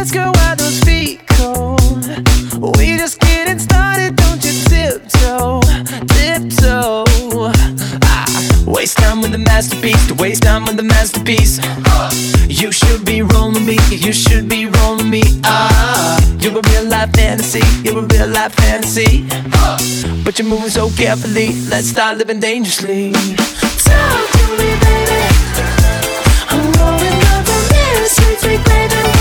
ask her why those feet cold. We just getting started, don't you tiptoe, tiptoe. Waste time with the masterpiece, to waste time with the masterpiece. You should be rolling me, you should be rolling me. You're a real life fantasy, you're a real life fantasy. But you're moving so carefully, let's start living dangerously. Talk to me, baby. I'm rolling up a mirror, sweet, sweet baby.